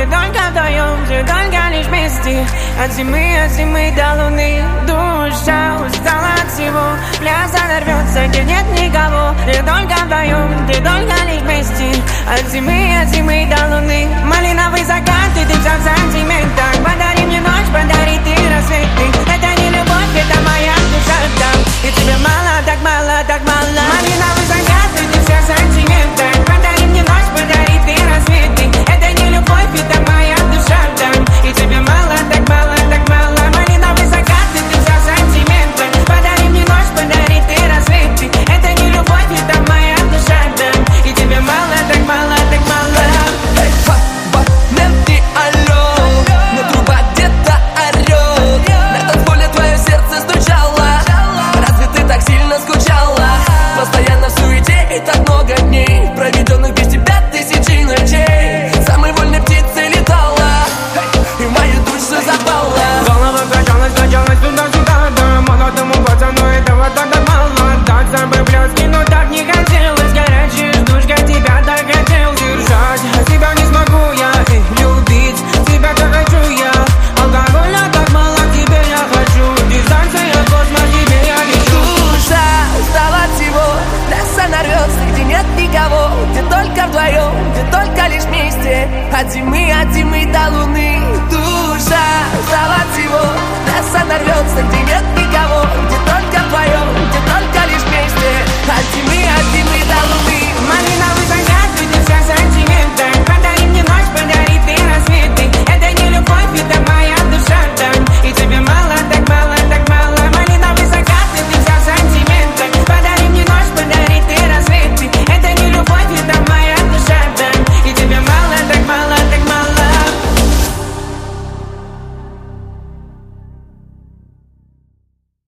только вдвоем, мы только лишь вместе. От зимы до луны. Душа устала от всего, пляж взорвется, где нет никого. Мы только вдвоем, ты только лишь вместе. От зимы до луны. Малиновый закат, ты вся в сантиментах. Подари мне ночь, подари ты рассветы. Это не любовь, это моя душа там. И тебе мало, так мало, так мало. Малиновый закат, ты вся в сантиментах. Подари мне ночь, подари ты рассветы. Это не любовь, это моя душа там. И тебе мало, так мало, так мало. Малиновый закат, ты вся в сантиментах. Подари мне ночь, подари ты рассветы. Это не любовь, это моя душа там. И тебе мало, так мало, так мало. Абонент не алло, но труба где-то орёт. На танцполе твое сердце стучало. Разве ты так сильно скучала? Постоянно в суете и так много дней, проведенных без тебя тысячи ночей. Самой вольной птицей летала, и в мою душу запала. Голова качалась туда-сюда, да. Мало тому пацану этого тогда мало. Так с собой блески, но так не хотелось. Горячая душка, тебя так хотел держать. А тебя не смогу я любить, тебя-то хочу я. Алкоголя так мало, теперь я хочу. Дистанция, космос, тебе я лечу. Душа устала от всего, трасса нарвется, где нет никого. Где только вдвоем, где только лишь вместе. От зимы до луны. Душа устала от всего, трасса нарвется, где нет никого.